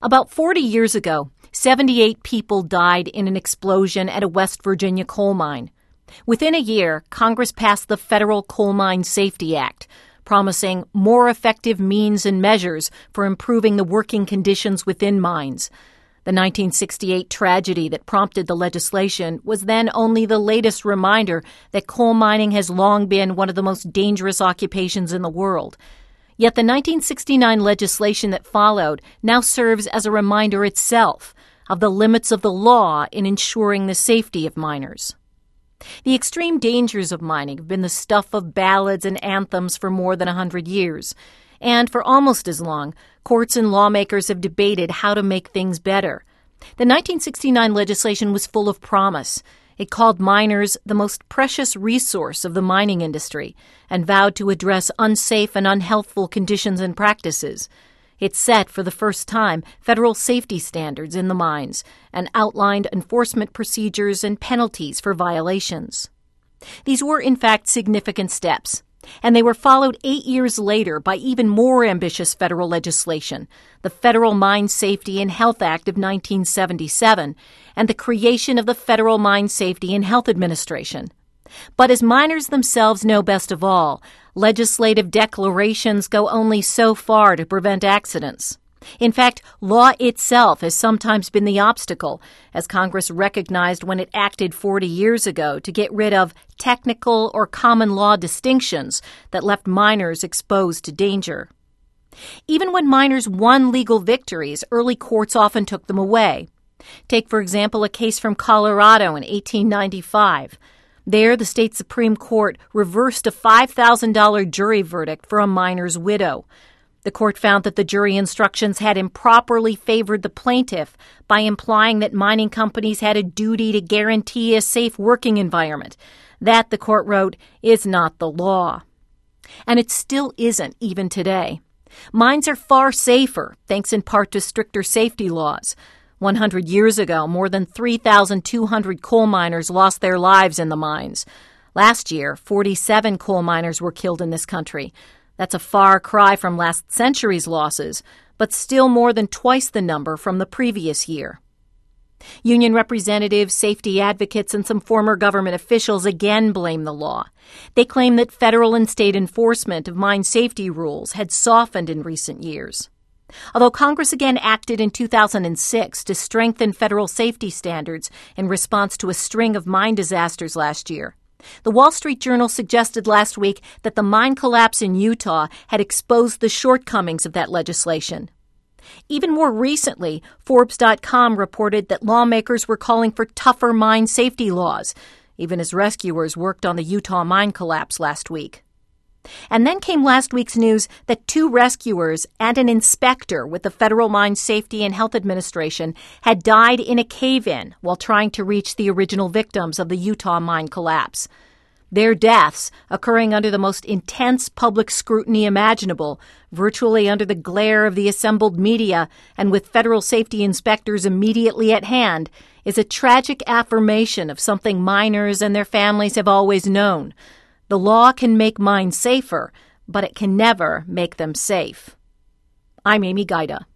About 40 years ago, 78 people died in an explosion at a West Virginia coal mine. Within a year, Congress passed the Federal Coal Mine Safety Act, promising more effective means and measures for improving the working conditions within mines. The 1968 tragedy that prompted the legislation was then only the latest reminder that coal mining has long been one of the most dangerous occupations in the world. Yet the 1969 legislation that followed now serves as a reminder itself of the limits of the law in ensuring the safety of miners. The extreme dangers of mining have been the stuff of ballads and anthems for more than 100 years. And for almost as long, courts and lawmakers have debated how to make things better. The 1969 legislation was full of promise. It called miners the most precious resource of the mining industry and vowed to address unsafe and unhealthful conditions and practices. It set, for the first time, federal safety standards in the mines and outlined enforcement procedures and penalties for violations. These were, in fact, significant steps, and they were followed 8 years later by even more ambitious federal legislation, the Federal Mine Safety and Health Act of 1977, and the creation of the Federal Mine Safety and Health Administration. But as miners themselves know best of all, legislative declarations go only so far to prevent accidents. In fact, law itself has sometimes been the obstacle, as Congress recognized when it acted 40 years ago to get rid of technical or common law distinctions that left miners exposed to danger. Even when miners won legal victories, early courts often took them away. Take, for example, a case from Colorado in 1895. There, the state Supreme Court reversed a $5,000 jury verdict for a miner's widow. The court found that the jury instructions had improperly favored the plaintiff by implying that mining companies had a duty to guarantee a safe working environment. That, the court wrote, is not the law. And it still isn't even today. Mines are far safer, thanks in part to stricter safety laws. 100 years ago, more than 3,200 coal miners lost their lives in the mines. Last year, 47 coal miners were killed in this country. That's a far cry from last century's losses, but still more than twice the number from the previous year. Union representatives, safety advocates, and some former government officials again blame the law. They claim that federal and state enforcement of mine safety rules had softened in recent years. Although Congress again acted in 2006 to strengthen federal safety standards in response to a string of mine disasters last year, the Wall Street Journal suggested last week that the mine collapse in Utah had exposed the shortcomings of that legislation. Even more recently, Forbes.com reported that lawmakers were calling for tougher mine safety laws, even as rescuers worked on the Utah mine collapse last week. And then came last week's news that 2 rescuers and an inspector with the Federal Mine Safety and Health Administration had died in a cave-in while trying to reach the original victims of the Utah mine collapse. Their deaths, occurring under the most intense public scrutiny imaginable, virtually under the glare of the assembled media and with federal safety inspectors immediately at hand, is a tragic affirmation of something miners and their families have always known. The law can make mines safer, but it can never make them safe. I'm Amy Gaida.